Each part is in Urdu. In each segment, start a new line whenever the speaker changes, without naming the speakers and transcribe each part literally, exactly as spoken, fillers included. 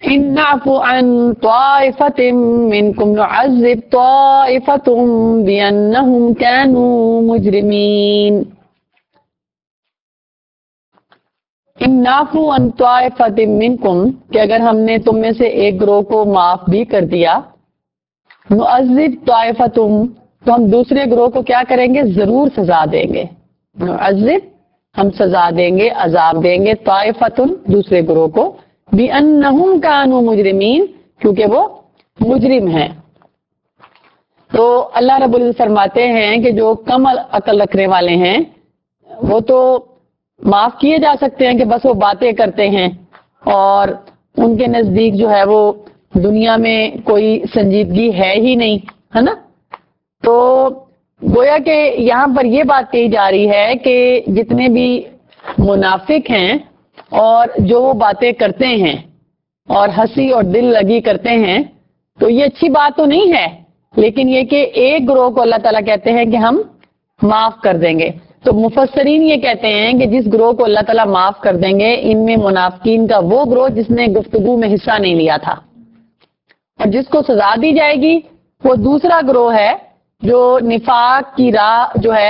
إن نعفو عن طائفة منكم نعذب طائفة بأنهم كانوا مجرمين. إن نعفو عن طائفة منكم کہ اگر ہم نے تم میں سے ایک گروہ کو معاف بھی کر دیا، نعذب طائفة تو ہم دوسرے گروہ کو کیا کریں گے؟ ضرور سزا دیں گے. نعذب ہم سزا دیں گے، عذاب دیں گے، طائفة دوسرے گروہ کو، بِأَنَّهُمْ كَانُوا مُجْرِمِينَ کیونکہ وہ مجرم ہیں. تو اللہ رب العزت فرماتے ہیں کہ جو کم عقل رکھنے والے ہیں وہ تو معاف کیے جا سکتے ہیں کہ بس وہ باتیں کرتے ہیں اور ان کے نزدیک جو ہے وہ دنیا میں کوئی سنجیدگی ہے ہی نہیں، ہے نا. تو گویا کہ یہاں پر یہ بات کہی جا رہی ہے کہ جتنے بھی منافق ہیں اور جو وہ باتیں کرتے ہیں اور ہنسی اور دل لگی کرتے ہیں تو یہ اچھی بات تو نہیں ہے، لیکن یہ کہ ایک گروہ کو اللہ تعالیٰ کہتے ہیں کہ ہم معاف کر دیں گے. تو مفسرین یہ کہتے ہیں کہ جس گروہ کو اللہ تعالیٰ معاف کر دیں گے ان میں منافقین کا وہ گروہ جس نے گفتگو میں حصہ نہیں لیا تھا، اور جس کو سزا دی جائے گی وہ دوسرا گروہ ہے جو نفاق کی راہ جو ہے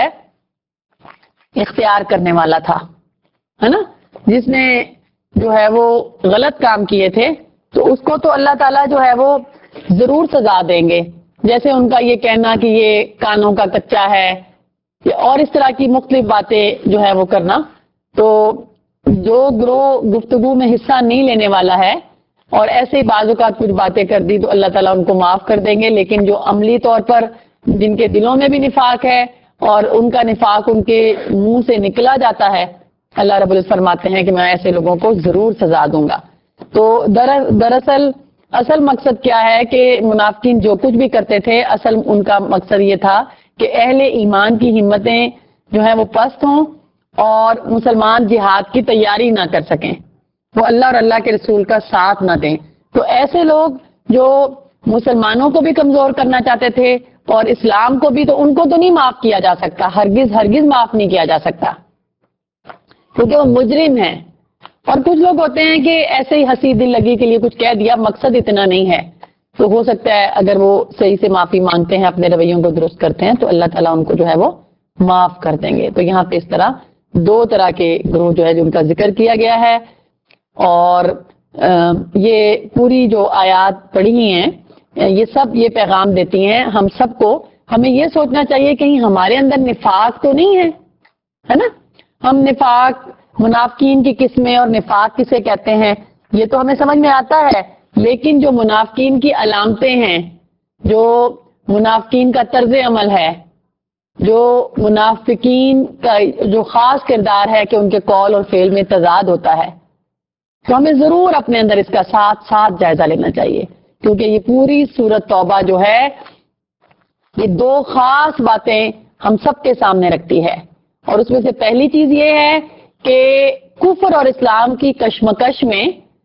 اختیار کرنے والا تھا، ہے نا، جس نے جو ہے وہ غلط کام کیے تھے. تو اس کو تو اللہ تعالیٰ جو ہے وہ ضرور سزا دیں گے، جیسے ان کا یہ کہنا کہ یہ کانوں کا کچا ہے اور اس طرح کی مختلف باتیں جو ہے وہ کرنا. تو جو گروہ گفتگو میں حصہ نہیں لینے والا ہے اور ایسے ہی بعض اوقات کچھ باتیں کر دی تو اللہ تعالیٰ ان کو معاف کر دیں گے، لیکن جو عملی طور پر جن کے دلوں میں بھی نفاق ہے اور ان کا نفاق ان کے منہ سے نکلا جاتا ہے، اللہ رب العزت فرماتے ہیں کہ میں ایسے لوگوں کو ضرور سزا دوں گا. تو دراصل اصل مقصد کیا ہے کہ منافقین جو کچھ بھی کرتے تھے اصل ان کا مقصد یہ تھا کہ اہل ایمان کی ہمتیں جو ہیں وہ پست ہوں اور مسلمان جہاد کی تیاری نہ کر سکیں، وہ اللہ اور اللہ کے رسول کا ساتھ نہ دیں. تو ایسے لوگ جو مسلمانوں کو بھی کمزور کرنا چاہتے تھے اور اسلام کو بھی، تو ان کو تو نہیں معاف کیا جا سکتا، ہرگز ہرگز معاف نہیں کیا جا سکتا کیونکہ وہ مجرم ہیں. اور کچھ لوگ ہوتے ہیں کہ ایسے ہی ہنسی دل لگی کے لیے کچھ کہہ دیا، مقصد اتنا نہیں ہے، تو ہو سکتا ہے اگر وہ صحیح سے معافی مانگتے ہیں، اپنے رویوں کو درست کرتے ہیں تو اللہ تعالیٰ ان کو جو ہے وہ معاف کر دیں گے. تو یہاں پہ اس طرح دو طرح کے گروہ جو ہے جن کا ذکر کیا گیا ہے، اور یہ پوری جو آیات پڑھی ہیں یہ سب یہ پیغام دیتی ہیں ہم سب کو. ہمیں یہ سوچنا چاہیے کہیں ہمارے اندر نفاق تو نہیں ہے، ہے نا. ہم نفاق، منافقین کی قسمیں اور نفاق کسے کہتے ہیں یہ تو ہمیں سمجھ میں آتا ہے، لیکن جو منافقین کی علامتیں ہیں، جو منافقین کا طرز عمل ہے، جو منافقین کا جو خاص کردار ہے کہ ان کے قول اور فعل میں تضاد ہوتا ہے، تو ہمیں ضرور اپنے اندر اس کا ساتھ ساتھ جائزہ لینا چاہیے، کیونکہ یہ پوری سورۃ توبہ جو ہے یہ دو خاص باتیں ہم سب کے سامنے رکھتی ہے. اور اس میں سے پہلی چیز یہ ہے کہ کفر اور اسلام کی کشمکش میں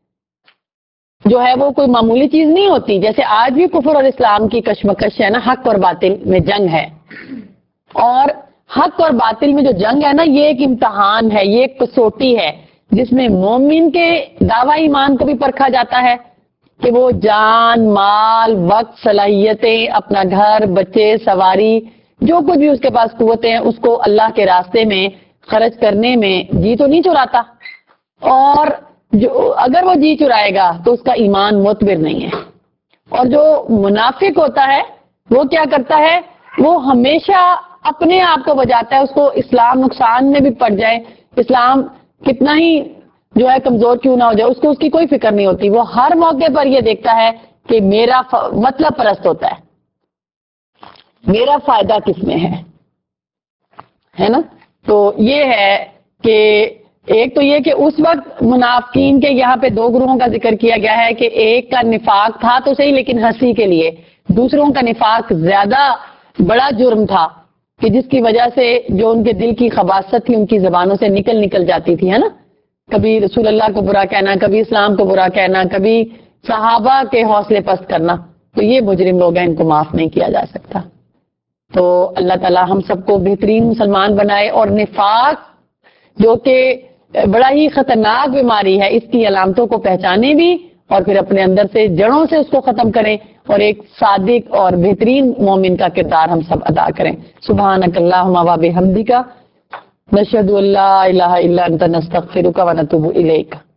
جو ہے وہ کوئی معمولی چیز نہیں ہوتی. جیسے آج بھی کفر اور اسلام کی کشمکش ہے نا، حق اور باطل میں جنگ ہے، اور حق اور باطل میں جو جنگ ہے نا یہ ایک امتحان ہے، یہ ایک کسوٹی ہے جس میں مومن کے دعوی ایمان کو بھی پرکھا جاتا ہے کہ وہ جان، مال، وقت، صلاحیتیں، اپنا گھر، بچے، سواری، جو کچھ بھی اس کے پاس قوتیں ہیں اس کو اللہ کے راستے میں خرچ کرنے میں جی تو نہیں چراتا، اور جو اگر وہ جی چرائے گا تو اس کا ایمان معتبر نہیں ہے. اور جو منافق ہوتا ہے وہ کیا کرتا ہے، وہ ہمیشہ اپنے آپ کو بجاتا ہے، اس کو اسلام نقصان میں بھی پڑ جائے، اسلام کتنا ہی جو ہے کمزور کیوں نہ ہو جائے، اس کو اس کی کوئی فکر نہیں ہوتی. وہ ہر موقع پر یہ دیکھتا ہے کہ میرا ف... مطلب پرست ہوتا ہے، میرا فائدہ کس میں ہے ہے نا. تو یہ ہے کہ ایک تو یہ کہ اس وقت منافقین کے یہاں پہ دو گروہوں کا ذکر کیا گیا ہے کہ ایک کا نفاق تھا تو صحیح لیکن ہنسی کے لیے، دوسروں کا نفاق زیادہ بڑا جرم تھا کہ جس کی وجہ سے جو ان کے دل کی خباثت تھی ان کی زبانوں سے نکل نکل جاتی تھی، ہے نا. کبھی رسول اللہ کو برا کہنا، کبھی اسلام کو برا کہنا، کبھی صحابہ کے حوصلے پست کرنا. تو یہ مجرم لوگ ہیں، ان کو معاف نہیں کیا جا سکتا. تو اللہ تعالی ہم سب کو بہترین مسلمان بنائے، اور نفاق جو کہ بڑا ہی خطرناک بیماری ہے اس کی علامتوں کو پہچانے بھی اور پھر اپنے اندر سے جڑوں سے اس کو ختم کریں اور ایک صادق اور بہترین مومن کا کردار ہم سب ادا کریں. سبحانک اللہم و بحمدک نشہد ان لا الہ الا انت نستغفرک و نتوب الیک.